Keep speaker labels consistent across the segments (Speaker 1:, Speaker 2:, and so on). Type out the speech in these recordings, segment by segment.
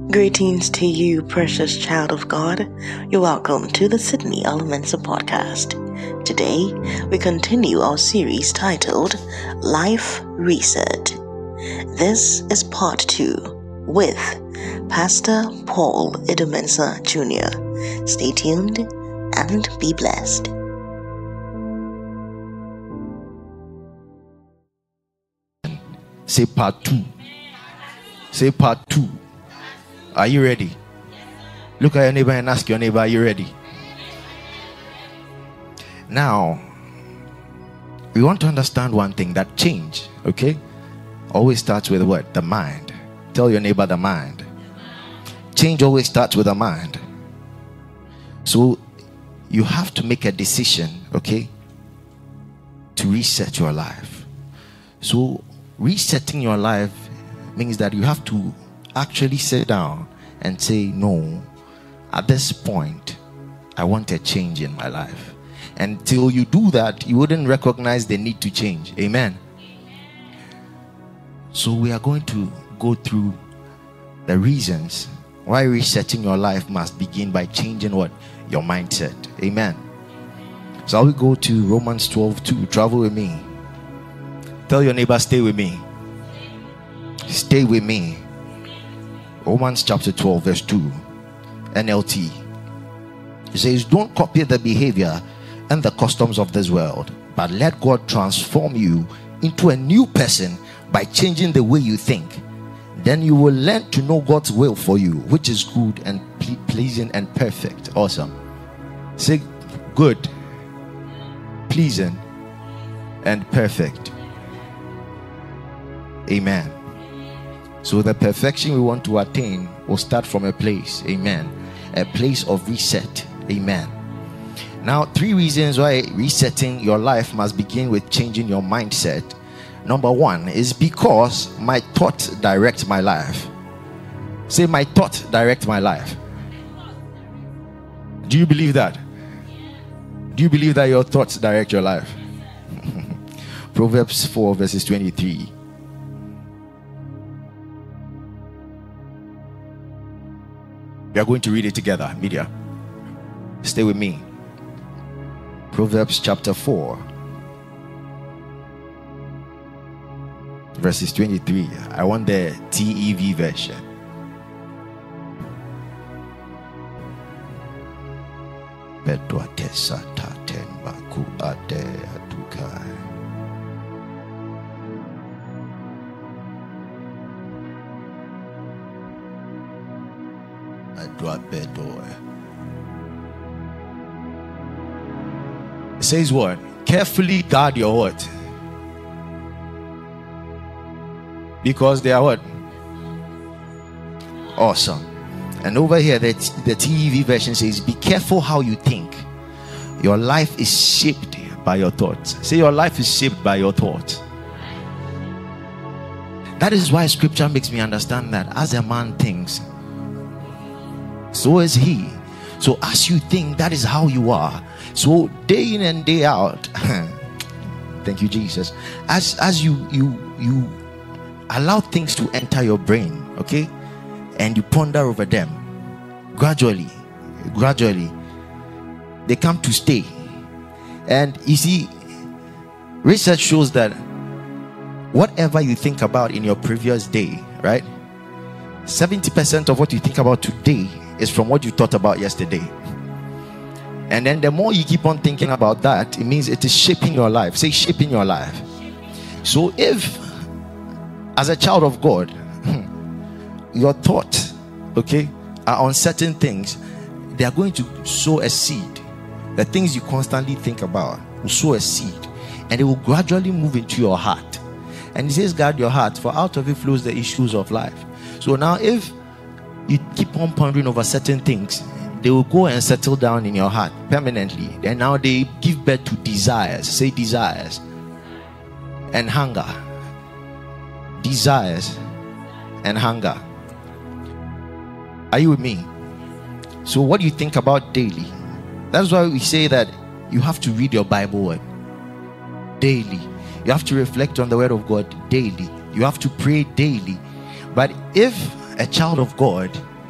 Speaker 1: Greetings to you, precious child of God. You're welcome to the Sydney Elemental Podcast. Today, we continue our series titled Life Reset. This is part 2 with Pastor Paul Idomensa Jr. Stay tuned and be blessed.
Speaker 2: Say part 2. Say part 2. Are you ready? Look at your neighbor and ask your neighbor, are you ready? Now, we want to understand one thing, that change, okay, always starts with what? The mind. Tell your neighbor the mind. Change always starts with the mind. So, you have to make a decision, okay, to reset your life. So, resetting your life means that you have to actually sit down and say, no, at this point I want a change in my life. Until you do that, you wouldn't recognize the need to change. Amen. So we are going to go through the reasons why resetting your life must begin by changing what? Your mindset. Amen. So I will go to Romans 12:2. Travel with me. Tell your neighbor, stay with me. Stay with me. Romans chapter 12 verse 2 NLT. It says, don't copy the behavior and the customs of this world, but let God transform you into a new person by changing the way you think. Then you will learn to know God's will for you, which is good and pleasing and perfect. Awesome. Say good, pleasing and perfect. Amen. So the perfection we want to attain will start from a place. Amen. A place of reset. Amen. Now, 3 reasons why resetting your life must begin with changing your mindset. Number 1 is because my thoughts direct my life. Say, my thoughts direct my life. Do you believe that? Do you believe that your thoughts direct your life? Proverbs 4 verses 23. We are going to read it together, media. Stay with me. Proverbs chapter 4 verses 23. I want the TEV version. It says what? Carefully guard your what? Because they are what? Awesome. And over here the TEV version says, be careful how you think. Your life is shaped by your thoughts. Say, your life is shaped by your thoughts. That is why scripture makes me understand that as a man thinks, so is he. So as you think, that is how you are. So day in and day out, thank you, Jesus. As you allow things to enter your brain, okay, and you ponder over them, gradually, they come to stay. And you see, research shows that whatever you think about in your previous day, right, 70% of what you think about today is from what you thought about yesterday. And then the more you keep on thinking about that, it means it is shaping your life. Say, shaping your life. So if, as a child of God, your thoughts, okay, are on certain things, they are going to sow a seed. The things you constantly think about will sow a seed, and it will gradually move into your heart. And he says, guard your heart, for out of it flows the issues of life. So now if you keep on pondering over certain things, they will go and settle down in your heart permanently. And now they give birth to desires. Say, desires and hunger. Desires and hunger. Are you with me? So what do you think about daily? That's why we say that you have to read your Bible word daily. You have to reflect on the word of God daily. You have to pray daily. But if a child of God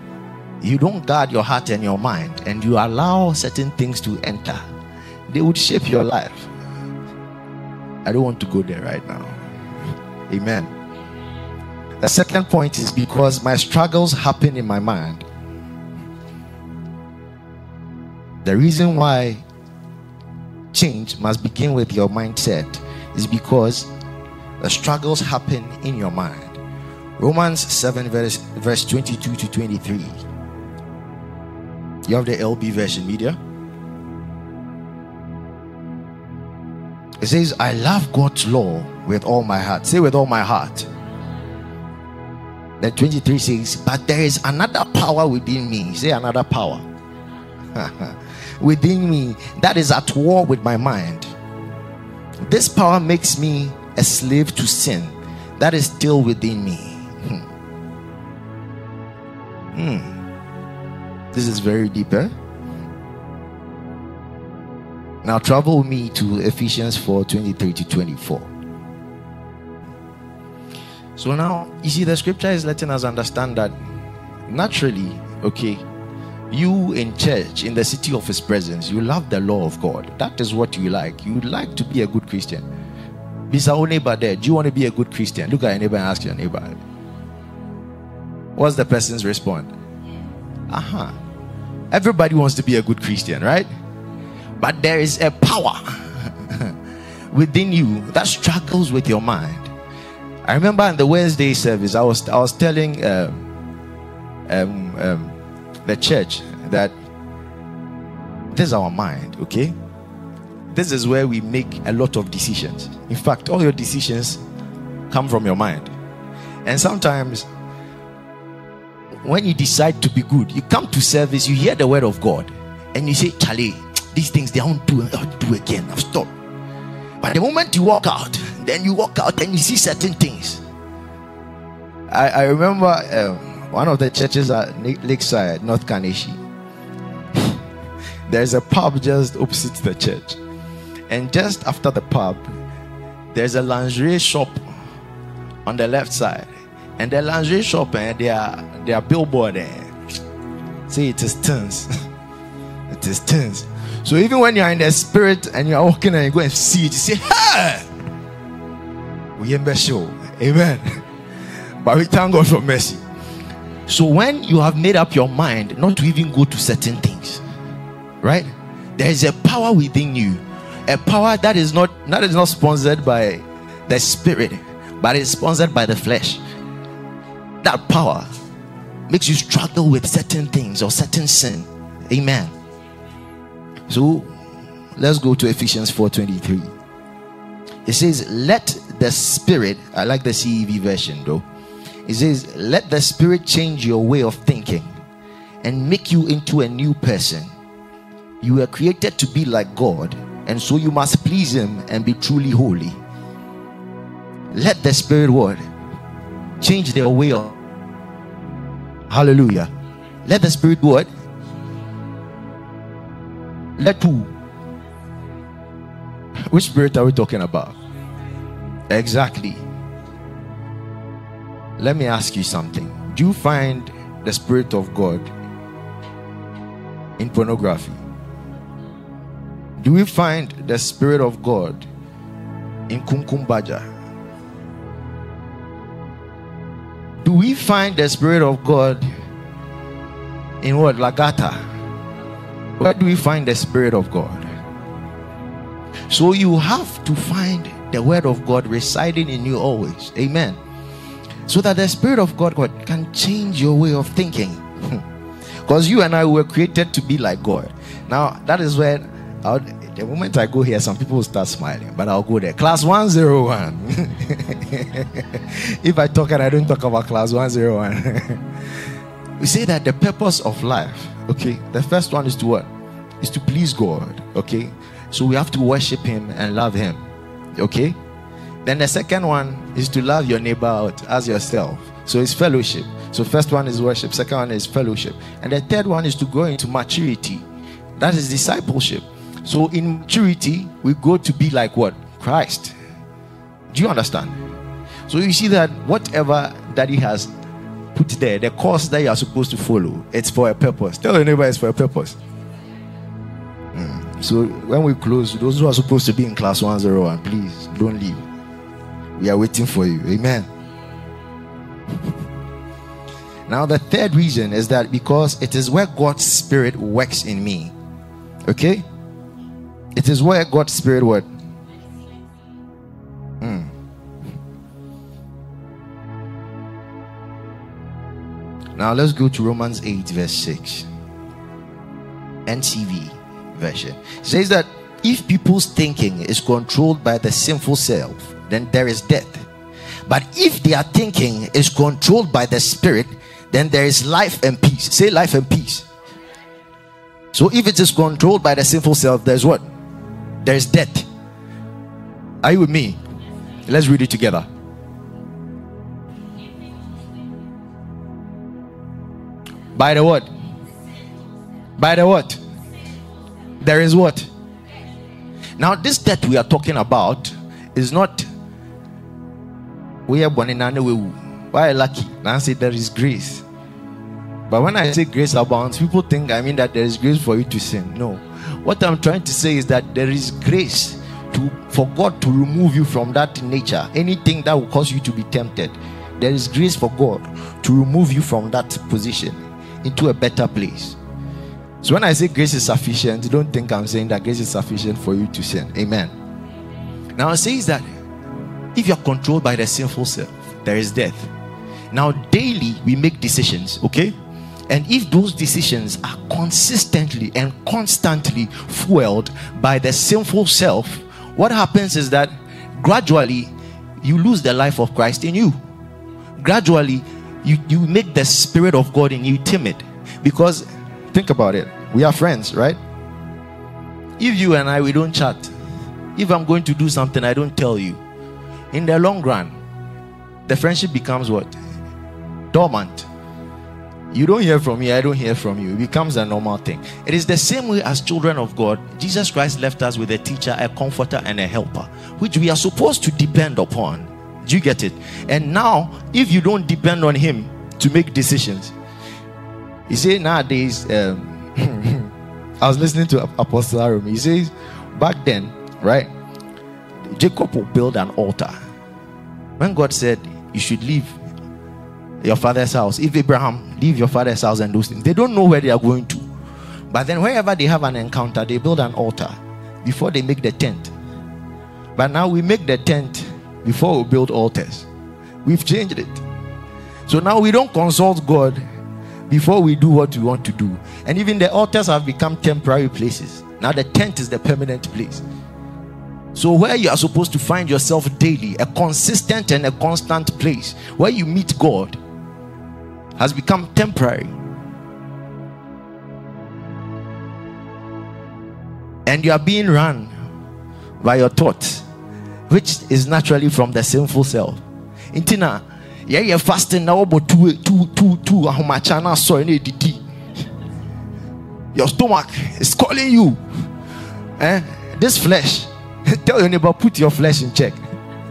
Speaker 2: you don't guard your heart and your mind, and you allow certain things to enter, they would shape your life. I don't want to go there right now. Amen. The second point is because my struggles happen in my mind. The reason why change must begin with your mindset is because the struggles happen in your mind. Romans 7 verse 22 to 23. You have the LB version, media. It says, I love God's law with all my heart. Say, with all my heart. Then 23 says, but there is another power within me. Say, another power within me that is at war with my mind. This power makes me a slave to sin that is still within me. This is very deep, eh? Now travel with me to Ephesians 4:23 to 24. So now you see, the scripture is letting us understand that naturally, okay, you in church, in the city of his presence, you love the law of God. That is what you like. You like to be a good Christian. Be our neighbor there. Do you want to be a good Christian? Look at your neighbor and ask your neighbor. What's the person's response? Everybody wants to be a good Christian, right? But there is a power within you that struggles with your mind. I remember in the Wednesday service, I was telling the church that this is our mind, okay? This is where we make a lot of decisions. In fact, all your decisions come from your mind. And sometimes when you decide to be good, you come to service, you hear the word of God, and you say, Charlie, these things they don't do again. I've stopped. But the moment you walk out, then you walk out and you see certain things. I remember one of the churches at Lakeside, North Kaneshi. There's a pub just opposite the church, and just after the pub, there's a lingerie shop on the left side. And the lingerie shop, they are billboard there. Say it is tins. It is tins. So even when you are in the spirit and you are walking and you go and see it, you say, hey! We ain't show. Amen. But we thank God for mercy. So when you have made up your mind not to even go to certain things, right? There is a power within you. A power that is not sponsored by the spirit, but is sponsored by the flesh. That power makes you struggle with certain things or certain sin. Amen. So let's go to Ephesians 4:23. It says, let the spirit, I like the CEV version though. It says, let the spirit change your way of thinking and make you into a new person. You were created to be like God, and so you must please him and be truly holy. Let the spirit word change their way of. Hallelujah. Let the spirit word. Let who? Which spirit are we talking about? Exactly. Let me ask you something. Do you find the spirit of God in pornography? Do we find the spirit of God in kumkumbaja? Do we find the spirit of God in what? Lagata? Where do we find the spirit of God? So you have to find the word of God residing in you always. Amen. So that the spirit of God can change your way of thinking. Because you and I were created to be like God. Now that is where the moment I go here, some people will start smiling, but I'll go there. Class 101. If I talk and I don't talk about class 101. We say that the purpose of life, okay, the first one is to what? Is to please God, okay? So we have to worship him and love him, okay? Then the second one is to love your neighbor out as yourself. So it's fellowship. So first one is worship, second one is fellowship. And the third one is to grow into maturity. That is discipleship. So in maturity, we go to be like what? Christ. Do you understand? So you see that whatever Daddy has put there, the course that you are supposed to follow, it's for a purpose. Tell your neighbor it's for a purpose. So when we close, those who are supposed to be in class 101, please don't leave. We are waiting for you. Amen. Now the third reason is that because it is where God's Spirit works in me. Okay? It is where God's Spirit works. Now let's go to Romans 8 verse 6. NCV version. It says that if people's thinking is controlled by the sinful self, then there is death. But if their thinking is controlled by the Spirit, then there is life and peace. Say life and peace. So if it is controlled by the sinful self, there's what? There's death. Are you with me? Let's read it together. By the what? By the what? There is what? Now this death we are talking about is not we are born in why lucky. Now I say there is grace. But when I say grace abounds, people think I mean that there is grace for you to sin. No. What I'm trying to say is that there is grace for God to remove you from that nature. Anything that will cause you to be tempted. There is grace for God to remove you from that position into a better place. So when I say grace is sufficient, don't think I'm saying that grace is sufficient for you to sin. Amen. Now it says that if you're controlled by the sinful self, there is death. Now daily we make decisions, okay? And if those decisions are consistently and constantly fueled by the sinful self, what happens is that gradually you lose the life of Christ in you. Gradually you make the Spirit of God in you timid. Because think about it, we are friends, right? If you and I, we don't chat, if I'm going to do something, I don't tell you, in the long run the friendship becomes what? Dormant. You don't hear from me, I don't hear from you. It becomes a normal thing. It is the same way as children of God. Jesus Christ left us with a teacher, a comforter, and a helper, which we are supposed to depend upon. Do you get it? And now, if you don't depend on him to make decisions, you see nowadays, I was listening to Apostle Aaron. He says, back then, right, Jacob will build an altar. When God said, you should leave your father's house, if Abraham leave your father's house and those things, they don't know where they are going to. But then wherever they have an encounter, they build an altar before they make the tent. But now we make the tent before we build altars. We've changed it. So now we don't consult God before we do what we want to do. And even the altars have become temporary places. Now the tent is the permanent place. So where you are supposed to find yourself daily, a consistent and a constant place where you meet God, has become temporary. And you are being run by your thoughts, which is naturally from the sinful self. Intina, you're fasting now, but how much I saw in ADD. Your stomach is calling you. This flesh. Tell your neighbor, put your flesh in check.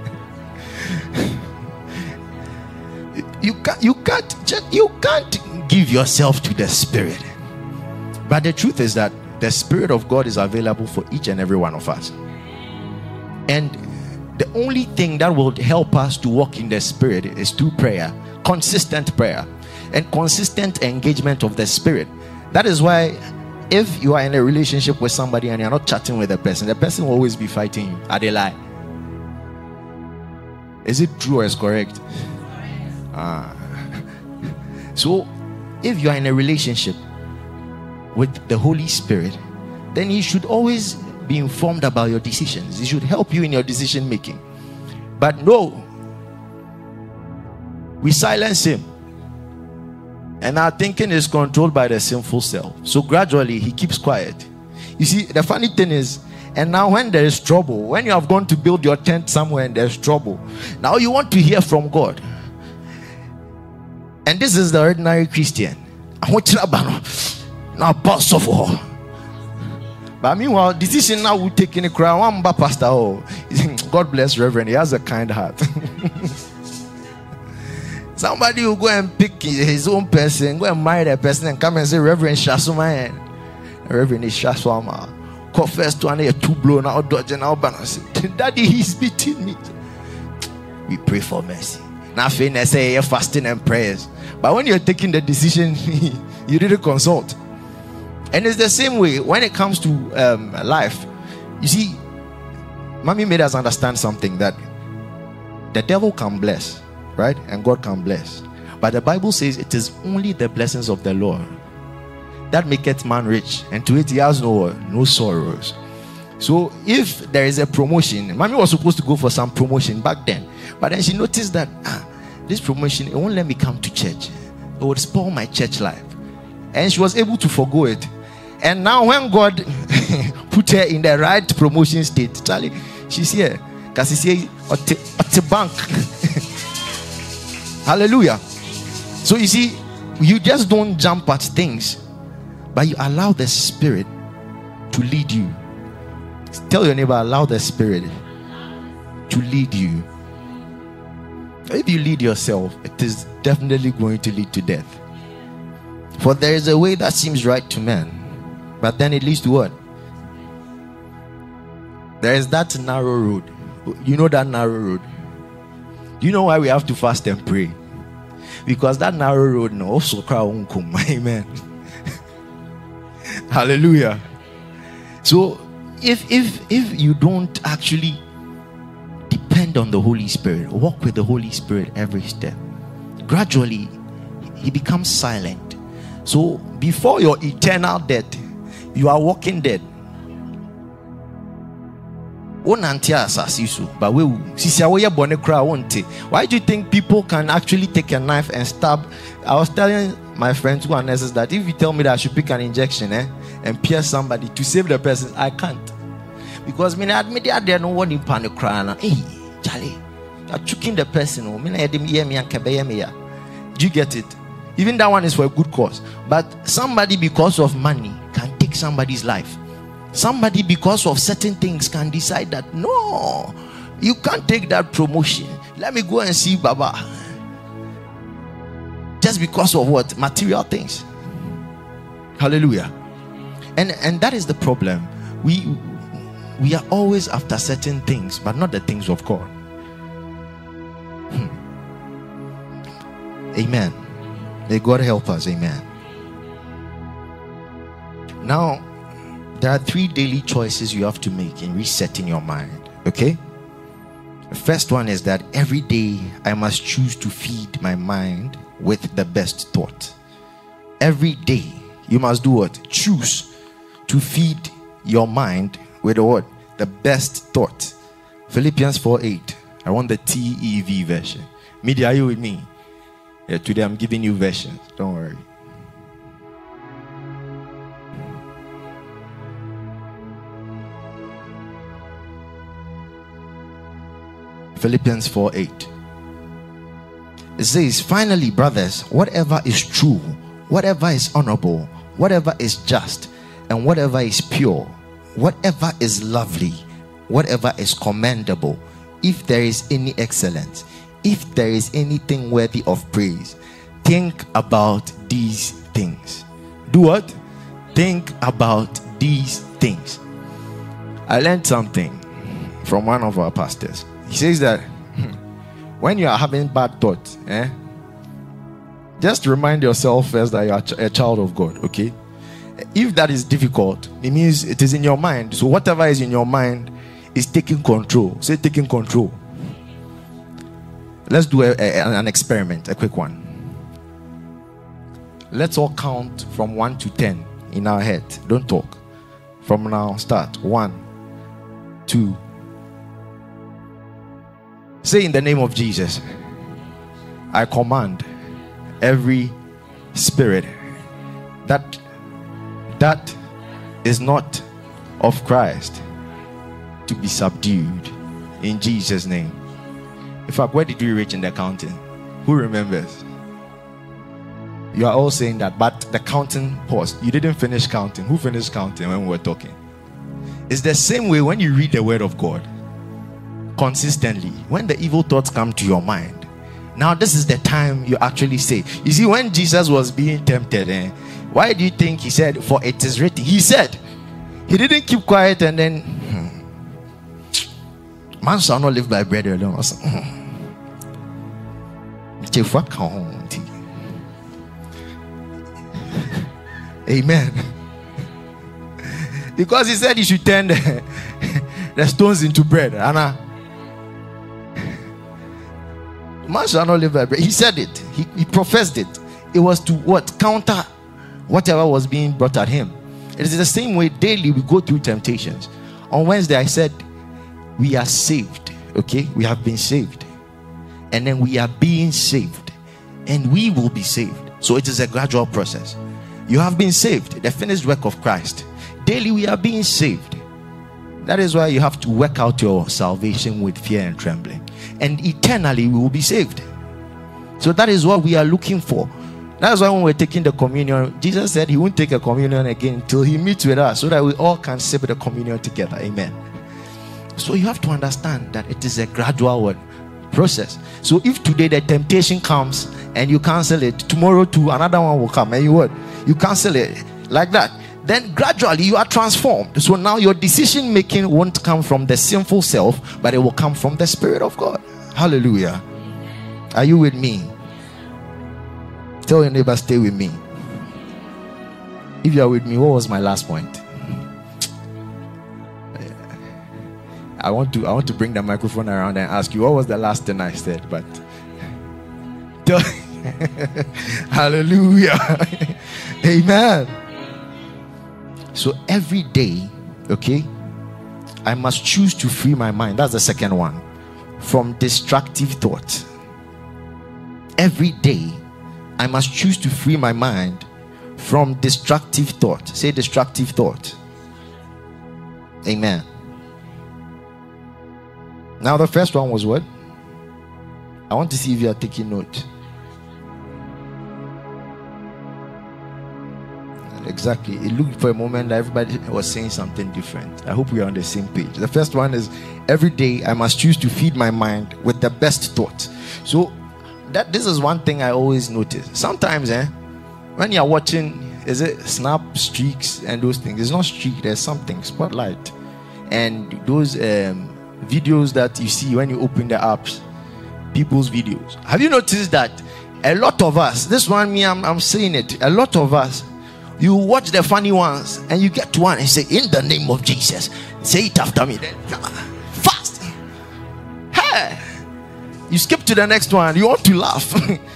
Speaker 2: You can't give yourself to the Spirit. But the truth is that the Spirit of God is available for each and every one of us. And the only thing that will help us to walk in the Spirit is through prayer, consistent prayer, and consistent engagement of the Spirit. That is why if you are in a relationship with somebody and you're not chatting with the person will always be fighting you. Are they lie? Is it true or is correct? So if you are in a relationship with the Holy Spirit, then he should always be informed about your decisions. He should help you in your decision making. But no, we silence him, and our thinking is controlled by the sinful self. So gradually he keeps quiet. You see, the funny thing is, and now when there is trouble, when you have gone to build your tent somewhere and there's trouble, now you want to hear from God. And this is the ordinary Christian. Now boss of all. But meanwhile, decision now will take in a crown. One pastor, God bless Reverend. He has a kind heart. Somebody will go and pick his own person, go and marry that person and come and say, Reverend Shasuma, Reverend Shaswama. Confess to an 2 blow now, dodge and out. Daddy, he's beating me. We pray for mercy. Now, I say you're fasting and prayers. But when you're taking the decision, you didn't consult. And it's the same way when it comes to life. You see, Mommy made us understand something, that the devil can bless, right? And God can bless. But the Bible says it is only the blessings of the Lord that maketh man rich, and to it he has no sorrows. So if there is a promotion, Mommy was supposed to go for some promotion back then, but then she noticed that this promotion, it won't let me come to church. It would spoil my church life. And she was able to forgo it. And now when God put her in the right promotion state, Charlie, she's here. Because she's here at the bank. Hallelujah. So you see, you just don't jump at things, but you allow the Spirit to lead you. Tell your neighbor, allow the Spirit to lead you. If you lead yourself, it is definitely going to lead to death. For there is a way that seems right to man, but then it leads to what? There is that narrow road. You know that narrow road? You know why we have to fast and pray? Because that narrow road no also cry won't come. Amen. Hallelujah. So if you don't actually depend on the Holy Spirit, walk with the Holy Spirit every step, gradually he becomes silent. So before your eternal death, you are walking dead. Why do you think people can actually take a knife and stab? I was telling my friends who are nurses that if you tell me that I should pick an injection and pierce somebody to save the person, I can't. Because I admit that there no one in panic crying. Hey, Charlie, you're choking the person. Do you get it? Even that one is for a good cause. But somebody, because of money, can take somebody's life. Somebody, because of certain things, can decide that no, you can't take that promotion. Let me go and see Baba. Just because of what? Material things. Hallelujah. And that is the problem. We are always after certain things, but not the things of God. Amen. May God help us. Amen. Now, there are 3 daily choices you have to make in resetting your mind. Okay? The first one is that every day I must choose to feed my mind with the best thought. Every day you must do what? Choose to feed your mind with what? The best thought. Philippians 4:8. I want the TEV version. Media, are you with me? Yeah, today I'm giving you versions. Don't worry. Philippians 4:8. It says, finally, brothers, whatever is true, whatever is honorable, whatever is just, and whatever is pure, whatever is lovely, whatever is commendable, if there is any excellence, if there is anything worthy of praise, think about these things. Do what? Think about these things. I learned something from one of our pastors. He says that when you are having bad thoughts, just remind yourself first that you are a child of God, okay? If that is difficult, it means it is in your mind. So whatever is in your mind is taking control. Say taking control. Let's do an experiment, a quick one. Let's all count from 1 to 10 in our head. Don't talk. From now, start. 1, 2. Say, in the name of Jesus, I command every spirit that is not of Christ to be subdued in Jesus' name. In fact, where did we reach in the counting? Who remembers? You are all saying that, but the counting paused. You didn't finish counting. Who finished counting when we were talking? It's the same way when you read the word of God consistently. When the evil thoughts come to your mind, Now this is the time you actually say. You see, when Jesus was being tempted, why do you think he said, for it is written? He said, he didn't keep quiet and then man shall not live by bread alone. Amen. Because he said he should turn the stones into bread. Anna, man shall not live by bread. He said it. He professed it. It was to what? Counter whatever was being brought at him. It is the same way daily we go through temptations. On Wednesday I said we are saved. Okay, we have been saved, and then we are being saved, and we will be saved. So it is a gradual process. You have been saved, the finished work of Christ. Daily we are being saved. That is why you have to work out your salvation with fear and trembling, and eternally we will be saved. So that is what we are looking for. That's why when we're taking the communion, Jesus said he won't take a communion again until he meets with us, so that we all can sip the communion together. Amen. So you have to understand that it is a gradual process. So if today the temptation comes and you cancel it, tomorrow too another one will come and you cancel it like that. Then gradually you are transformed. So now your decision making won't come from the sinful self, but it will come from the Spirit of God. Hallelujah. Are you with me? Tell your neighbor, stay with me. If you are with me, what was my last point? I want to bring the microphone around and ask you, what was the last thing I said? But hallelujah. Amen. So every day, okay, I must choose to free my mind. That's the second one. From destructive thought. Every day I must choose to free my mind from destructive thought. Say destructive thought. Amen. Now the first one was what? I want to see if you are taking note. Exactly. It looked for a moment that everybody was saying something different. I hope we are on the same page. The first one is every day I must choose to feed my mind with the best thought. So this is one thing I always notice. Sometimes when you're watching, is it snap streaks and those things? It's not streak, there's something, spotlight. And those videos that you see when you open the apps, people's videos. Have you noticed that a lot of us, this one I'm saying it, a lot of us, you watch the funny ones and you get to one and say, in the name of Jesus, say it after me. Then fast. Hey, you skip to the next one. You want to laugh.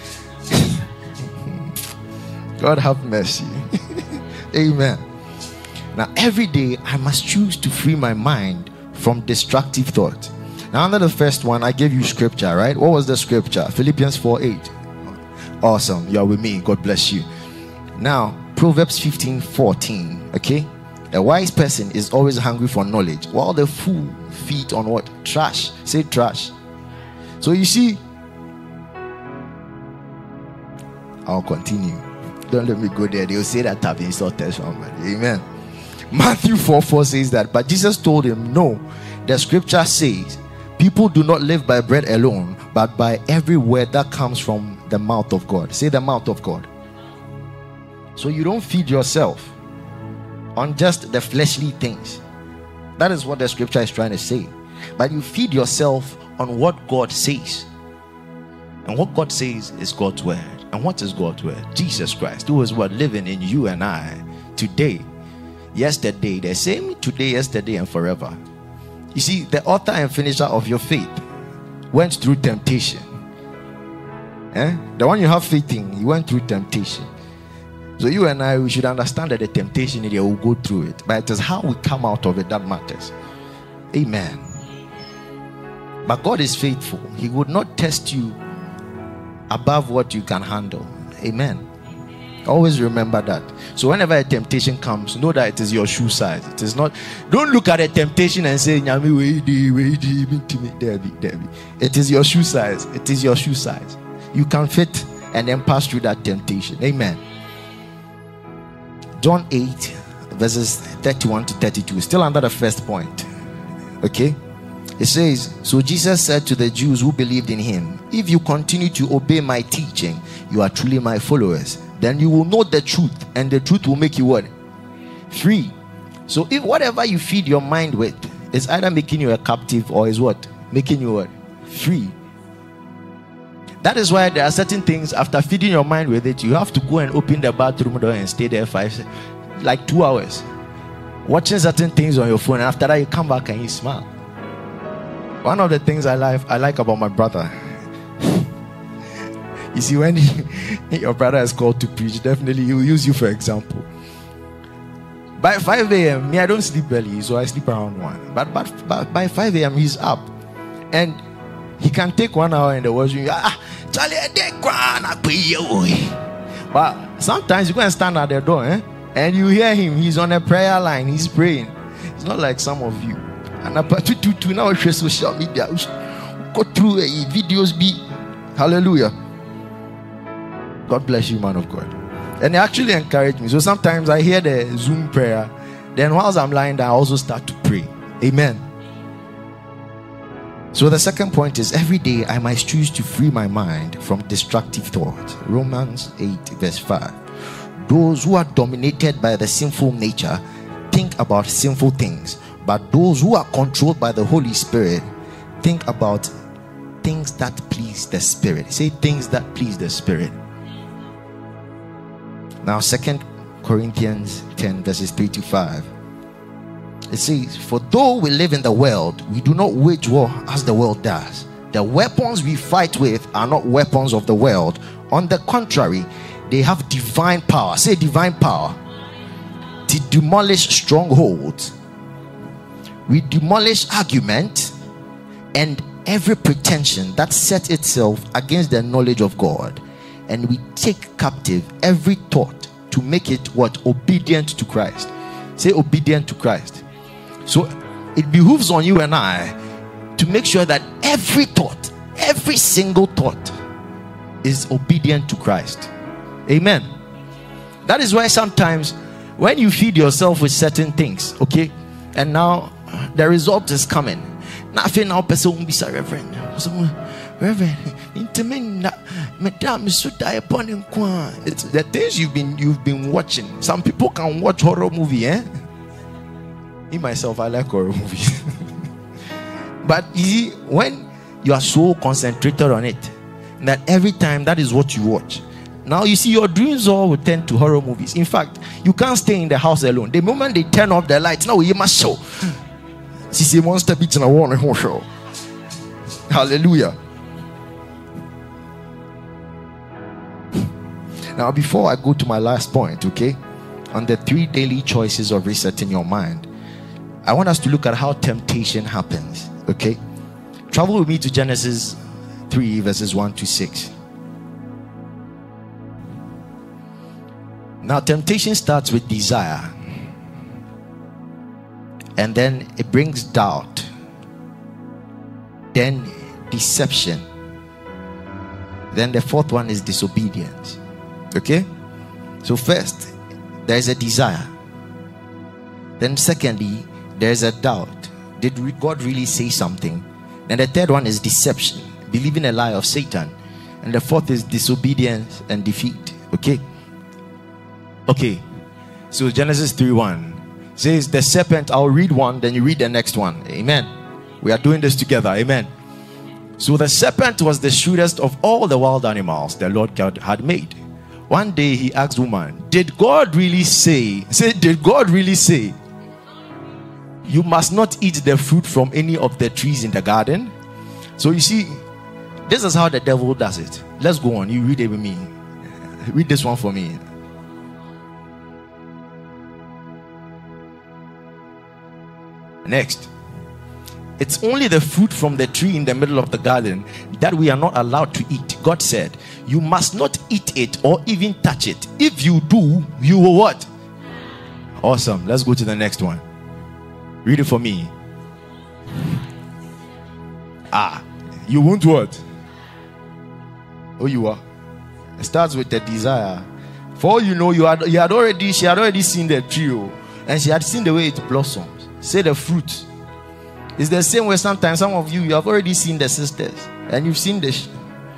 Speaker 2: God have mercy. Amen. Now every day I must choose to free my mind from destructive thought. Now under the first one I gave you scripture, right? What was the scripture? Philippians 4:8. Awesome. You are with me. God bless you. Now Proverbs 15:14. Okay, a wise person is always hungry for knowledge, while the fool feeds on what? Trash. Say trash. So you see, I'll continue. Don't let me go there. They'll say that I've insulted somebody. Amen. Matthew 4:4 says that, but Jesus told him, no, the scripture says people do not live by bread alone, but by every word that comes from the mouth of God. Say the mouth of God. So you don't feed yourself on just the fleshly things. That is what the scripture is trying to say. But you feed yourself on what God says. And what God says is God's word. And what is God's word? Jesus Christ, who is what? Living in you and I today, yesterday, the same today, yesterday, and forever. You see, the author and finisher of your faith went through temptation. The one you have faith in, he went through temptation. So you and I, we should understand that the temptation will go through it, but it is how we come out of it that matters. Amen. But God is faithful. He would not test you above what you can handle. Amen. Always remember that. So whenever a temptation comes, know that it is your shoe size. It is not. Don't look at a temptation and say, it is your shoe size. It is your shoe size. You can fit and then pass through that temptation. Amen. John 8 verses 31 to 32, still under the first point. Okay, it says, so Jesus said to the Jews who believed in him, if you continue to obey my teaching, you are truly my followers. Then you will know the truth, and the truth will make you what? Free. So if whatever you feed your mind with is either making you a captive or is what? Making you what? Free. That is why there are certain things, after feeding your mind with it, you have to go and open the bathroom door and stay there 2 hours, watching certain things on your phone, and after that you come back and you smile. One of the things I like about my brother, you see, when your brother is called to preach, definitely he will use you for example. By 5 a.m., me, I don't sleep early, so I sleep around 1. But by 5 a.m., he's up. And he can take 1 hour in the washroom. But sometimes you go and stand at the door, and you hear him. He's on a prayer line. He's praying. It's not like some of you. And to now social media, go through videos. Hallelujah. God bless you, man of God. And they actually encourage me. So sometimes I hear the Zoom prayer. Then whilst I'm lying down, I also start to pray. Amen. So the second point is, every day I must choose to free my mind from destructive thoughts. Romans 8 verse 5. Those who are dominated by the sinful nature think about sinful things, but those who are controlled by the Holy Spirit think about things that please the Spirit. Say things that please the Spirit. Now 2 Corinthians 10 verses 3 to 5. It says, for though we live in the world, we do not wage war as the world does. The weapons we fight with are not weapons of the world. On the contrary, they have divine power. Say divine power. To demolish strongholds. We demolish argument and every pretension that sets itself against the knowledge of God. And we take captive every thought to make it what? Obedient to Christ. Say obedient to Christ. So it behooves on you and I to make sure that every thought, every single thought is obedient to Christ. Amen. That is why sometimes when you feed yourself with certain things, okay, and now the result is coming. Nothing now, person won't be so reverend. It's the things you've been watching. Some people can watch horror movie, Me myself, I like horror movies. But you see, when you are so concentrated on it, that every time that is what you watch, now you see your dreams all will tend to horror movies. In fact, you can't stay in the house alone. The moment they turn off the lights, now you must show. See monster beats in a wall and show. Hallelujah. Now, before I go to my last point, okay, on the 3 daily choices of resetting your mind, I want us to look at how temptation happens. Okay, travel with me to Genesis 3 verses 1 to 6. Now, temptation starts with desire, and then it brings doubt, then deception, then the fourth one is disobedience. Okay, so first there is a desire, then secondly there is a doubt. Did God really say something? And the third one is deception, believing a lie of Satan, and the fourth is disobedience and defeat. Okay, so Genesis 3:1 says the serpent. I'll read one, then you read the next one. Amen. We are doing this together. Amen. So the serpent was the shrewdest of all the wild animals the Lord God had made. One day he asked woman, did God really say? Say, did God really say you must not eat the fruit from any of the trees in the garden? So you see, this is how the devil does it. Let's go on. You read it with me. Read this one for me. Next. It's only the fruit from the tree in the middle of the garden that we are not allowed to eat. God said, you must not eat it or even touch it. If you do, you will what? Awesome. Let's go to the next one. Read it for me. You won't what? Oh, you are. It starts with the desire. For all you know, she had already seen the tree, and she had seen the way it blossoms. Say the fruit. It's the same way sometimes some of you have already seen the sisters, and you've seen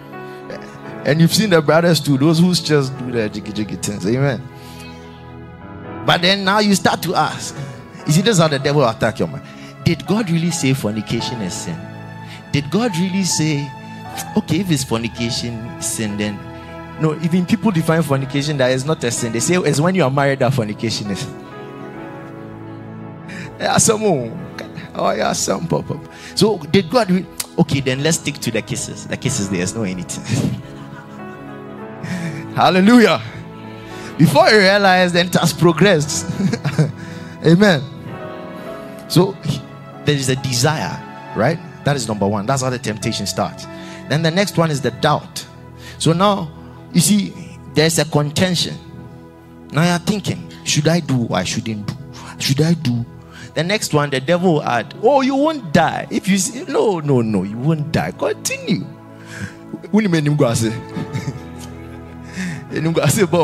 Speaker 2: And you've seen the brothers too, those who just do the jiggy things. Amen. But then now you start to ask, you see, this is how the devil attack your mind. Did God really say fornication is sin? Did God really say, okay, if it's fornication sin, then no, even people define fornication that is not a sin. They say it's when you are married that fornication is. Yeah, some oh yeah, some pop up. So did God okay, then let's stick to the kisses. The kisses, there's no anything. Hallelujah. Before you realize, then it has progressed. Amen. So there is a desire, right? That is number one. That's how the temptation starts. Then the next one is the doubt. So now you see there's a contention. Now you're thinking, should I do or I shouldn't do? Should I do? The next one, the devil will add, oh, you won't die. If you say, no, you won't die. Continue. When you mean go say, and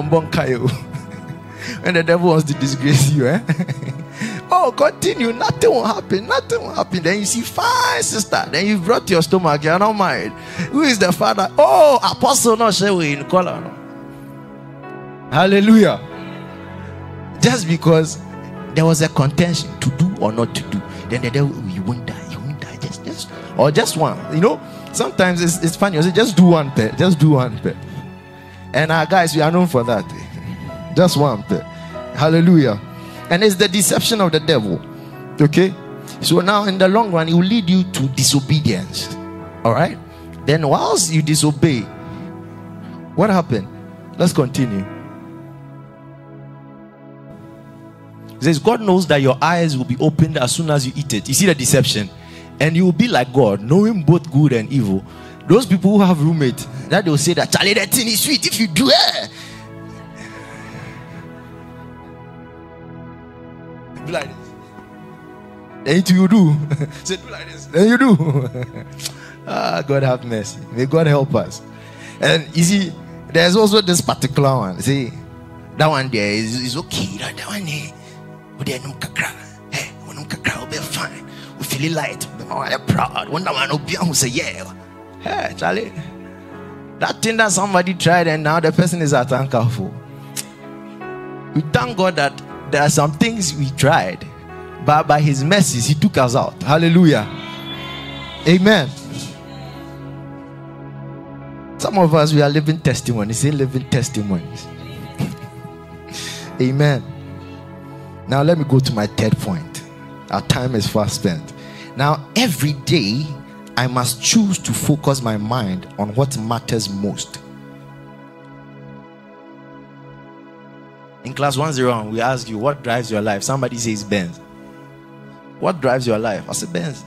Speaker 2: the devil wants to disgrace you, eh? Oh, continue. Nothing will happen. Then you see, fine, sister. Then you brought your stomach. You're not married. Who is the father? Oh, apostle, not sure we in color. Hallelujah. Just because there was a contention to do or not to do, then the devil, oh, you won't die. Just one. You know, sometimes it's funny. You say, just do one pair. And our guys, we are known for that. Just one pair. Hallelujah. And it's the deception of the devil. Okay? So now in the long run, it will lead you to disobedience. Alright? Then whilst you disobey, what happened? Let's continue. It says, God knows that your eyes will be opened as soon as you eat it. You see the deception? And you will be like God, knowing both good and evil. Those people who have roommates, that they will say that, Charlie, that thing is sweet if you do it. Do like this. Then you do. Say, do like this. Then you do. God have mercy. May God help us. And you see, there's also this particular one. See, that one there is okay. That one there. Hey, we'll be fine. We feel light. We're proud. One that one will be who say, yeah. Hey, Charlie. That thing that somebody tried and now the person is at anchor for. We thank God that there are some things we tried, but by his mercies, he took us out. Hallelujah. Amen. Some of us, we are living testimonies. Say living testimonies. Amen. Now let me go to my third point. Our time is fast spent. Now every day, I must choose to focus my mind on what matters most. In class 101, we ask you, what drives your life? Somebody says Benz. What drives your life? I said Benz.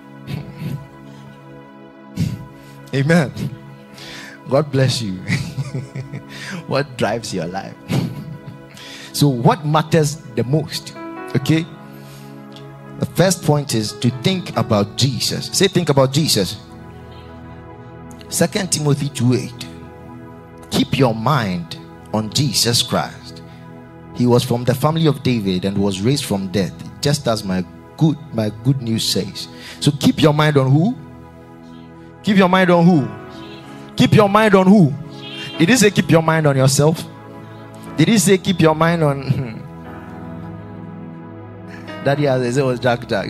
Speaker 2: Amen. God bless you. What drives your life? So what matters the most? Okay. The first point is to think about Jesus. Say think about Jesus. 2 Timothy 2:8. Keep your mind on Jesus Christ. He was from the family of David and was raised from death, just as my good news says. So keep your mind on who? Keep your mind on who? Keep your mind on who? Did he say keep your mind on yourself? Did he say keep your mind on Daddy as it was Jack. I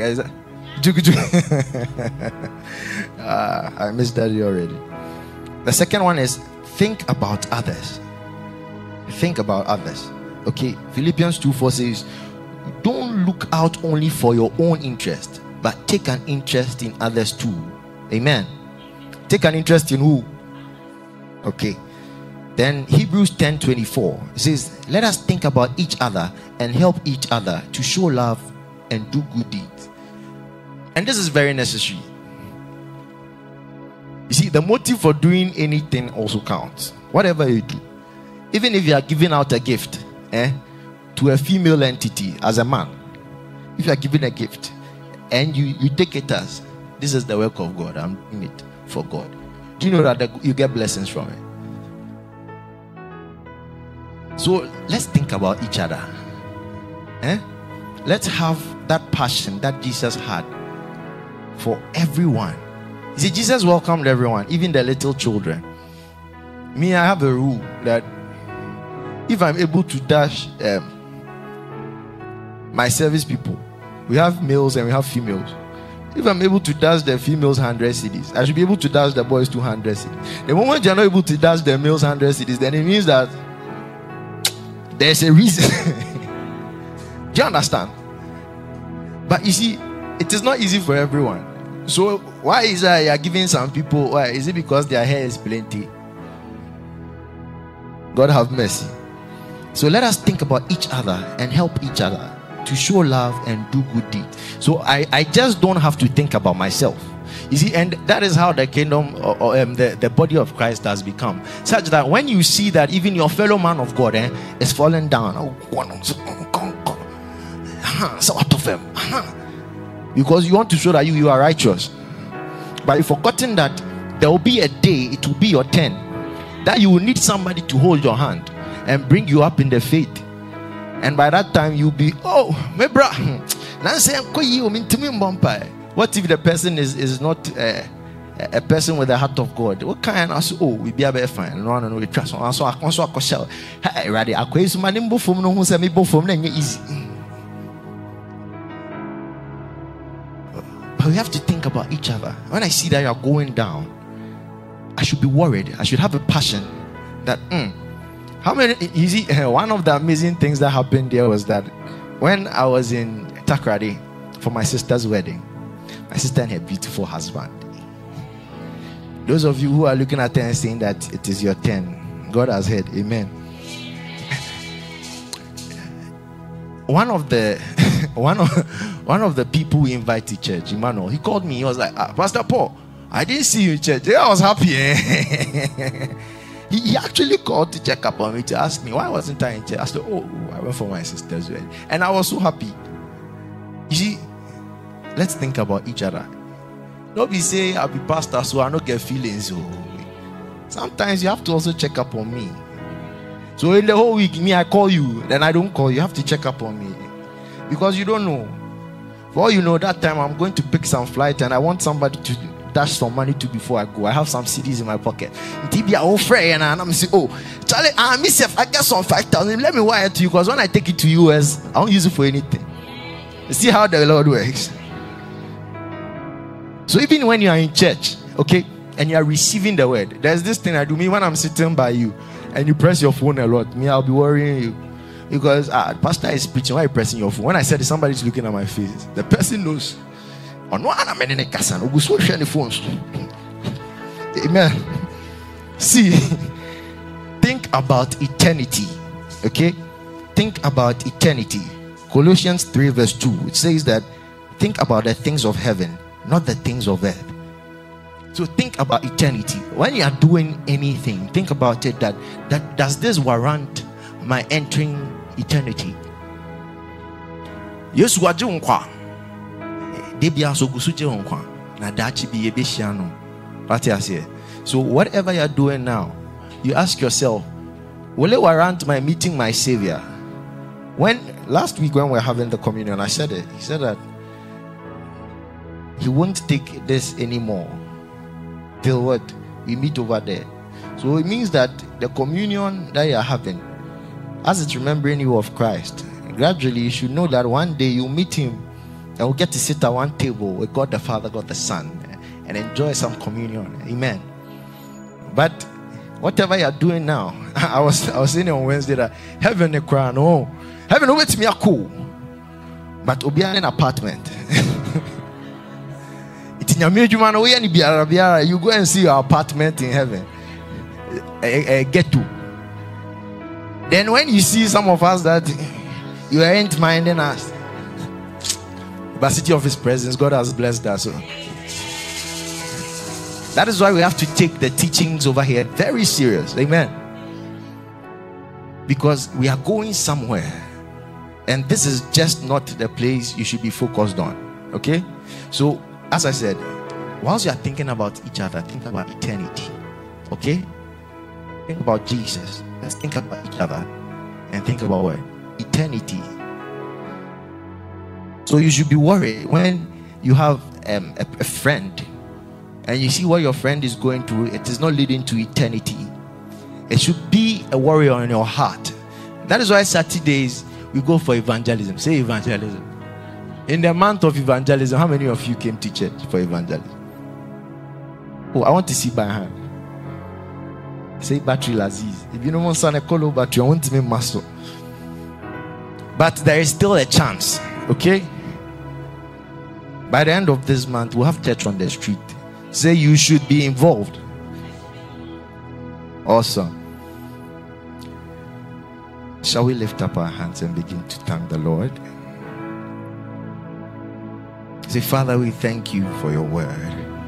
Speaker 2: missed Daddy already. The second one is think about others. Think about others. Okay, Philippians 2:4 says, don't look out only for your own interest, but take an interest in others too. Amen. Take an interest in who? Okay. Then Hebrews 10:24 says, let us think about each other and help each other to show love and do good deeds. And this is very necessary. You see, the motive for doing anything also counts. Whatever you do, even if you are giving out a gift to a female entity as a man, if you are giving a gift and you take it as this is the work of God, I'm doing it for God, do you know that you get blessings from it? So let's think about each other. Let's have that passion that Jesus had for everyone. You see, Jesus welcomed everyone, even the little children. Me, I have a rule that if I'm able to dash my service people, we have males and we have females. If I'm able to dash the females 100 cedis, I should be able to dash the boys 200 cedis. The moment you're not able to dash the males 100 cedis, then it means that there's a reason. Do you understand? But you see, it is not easy for everyone. So why is that you are giving some people? Why is it because their hair is plenty? God have mercy. So let us think about each other and help each other to show love and do good deeds. So I just don't have to think about myself. You see, and that is how the kingdom the body of Christ has become. Such that when you see that even your fellow man of God is falling down, so out of him, because you want to show that you are righteous. But you've forgotten that there will be a day, it will be your turn, that you will need somebody to hold your hand and bring you up in the faith. And by that time you'll be, oh, my bro, what if the person is not a person with the heart of God? What kind of, oh, we be able to find no we trust on so I shall hey ready I quit my nimble from no who send me both from easy. But we have to think about each other. When I see that you are going down, I should be worried. I should have a passion that how many, you see, one of the amazing things that happened there was that when I was in Takoradi for my sister's wedding, my sister and her beautiful husband. Those of you who are looking at her and saying that it is your turn, God has heard. Amen. One of the people we invite to church, Emmanuel, he called me. He was like, Pastor Paul, I didn't see you in church. Yeah, I was happy. He actually called to check up on me to ask me why wasn't I in church. I said, oh, I went for my sister's wedding, and I was so happy. You see, let's think about each other. Don't be saying I'll be pastor so I don't get feelings. Sometimes you have to also check up on me. So in the whole week, me, I call you, then I don't call you. You have to check up on me because you don't know. For all you know, that time I'm going to pick some flight and I want somebody to dash some money to before I go. I have some CDs in my pocket. And I'm saying, oh, Charlie, I get some 5,000. Let me wire it to you because when I take it to US, I won't use it for anything. You see how the Lord works. So even when you are in church, okay, and you are receiving the word, there's this thing I do. Me, when I'm sitting by you and you press your phone a lot, me, I'll be worrying you because the pastor is preaching. Why are you pressing your phone? When I said somebody's looking at my face, the person knows. Amen. See, think about eternity. Okay, think about eternity. Colossians 3 verse 2, it says that think about the things of heaven, not the things of earth. So think about eternity. When you are doing anything, think about it that does this warrant my entering eternity? Yes, what you want? So whatever you're doing now, you ask yourself, will it warrant my meeting my Savior? When last week when we were having the communion, I said it. He said that he won't take this anymore till what? We meet over there. So it means that the communion that you are having, as it's remembering you of Christ, gradually you should know that one day you'll meet him and we'll get to sit at one table with God the Father, God the Son, and enjoy some communion. Amen. But whatever you're doing now, I was saying on Wednesday that heaven a crown, oh, heaven awaits me a cool, but will be an apartment. You go and see your apartment in heaven. Get to. Then when you see some of us that you ain't minding us, but city of his presence, God has blessed us. So that is why we have to take the teachings over here very serious. Amen. Because we are going somewhere, and this is just not the place you should be focused on. Okay? So as I said, whilst you are thinking about each other, think about eternity. Okay? Think about Jesus. Let's think about each other and think about what? Eternity. So you should be worried when you have a friend and you see what your friend is going through. It is not leading to eternity. It should be a warrior in your heart. That is why Saturdays we go for evangelism. Say evangelism. In the month of evangelism, how many of you came to church for evangelism? Oh, I want to see by hand. Say battery Laziz. If you don't want to call battery, I want to make muscle. But there is still a chance, okay? By the end of this month, we'll have church on the street. Say you should be involved. Awesome. Shall we lift up our hands and begin to thank the Lord? Say, Father, we thank you for your word.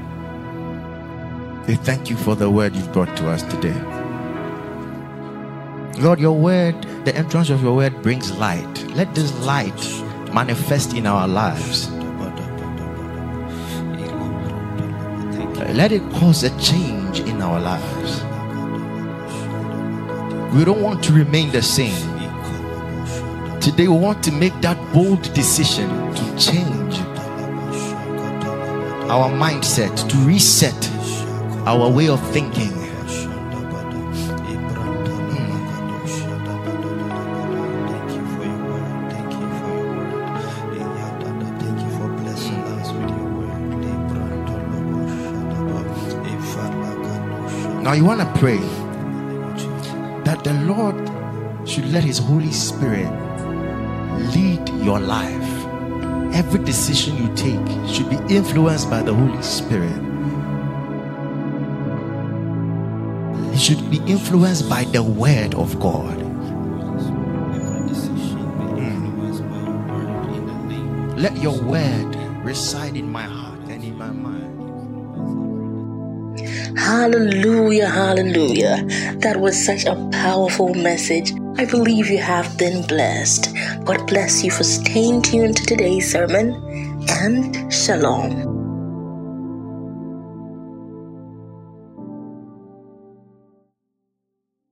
Speaker 2: We thank you for the word you've brought to us today. Lord, your word, the entrance of your word brings light. Let this light manifest in our lives. Let it cause a change in our lives. We don't want to remain the same. Today we want to make that bold decision to change our mindset, to reset our way of thinking. Now you want to pray that the Lord should let his Holy Spirit lead your life. Every decision you take should be influenced by the Holy Spirit. It should be influenced by the word of God. Let your word reside in my heart and in my mind.
Speaker 1: Hallelujah, hallelujah. That was such a powerful message. I believe you have been blessed. God bless you for staying tuned to today's sermon, and shalom.